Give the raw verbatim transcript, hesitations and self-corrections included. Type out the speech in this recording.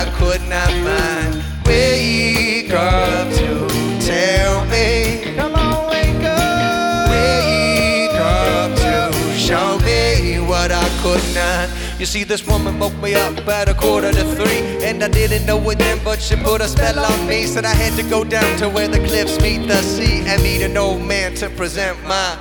I could not find. Wake up to tell me. Come on, wake up. Wake up to show me what I could not. You see, this woman woke me up at a quarter to three, and I didn't know it then, but she put a spell on me. Said I had to go down to where the cliffs meet the sea and meet an old man to present my